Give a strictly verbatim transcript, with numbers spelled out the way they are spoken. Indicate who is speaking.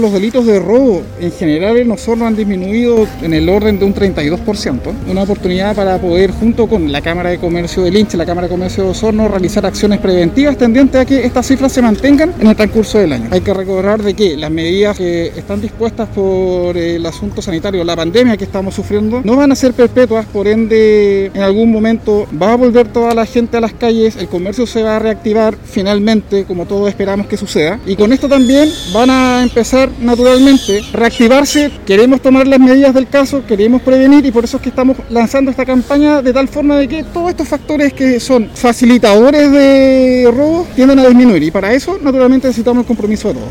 Speaker 1: Los delitos de robo en general en Osorno han disminuido en el orden de un treinta y dos por ciento. Una oportunidad para poder, junto con la Cámara de Comercio de Lince, la Cámara de Comercio de Osorno, realizar acciones preventivas tendientes a que estas cifras se mantengan en el transcurso del año. Hay que recordar de que las medidas que están dispuestas por el asunto sanitario, la pandemia que estamos sufriendo, no van a ser perpetuas, por ende en algún momento va a volver toda la gente a las calles, el comercio se va a reactivar finalmente, como todos esperamos que suceda, y con esto también van a empezar naturalmente reactivarse. Queremos tomar las medidas del caso, queremos prevenir, y por eso es que estamos lanzando esta campaña de tal forma de que todos estos factores que son facilitadores de robos tienden a disminuir, y para eso naturalmente necesitamos el compromiso de todos.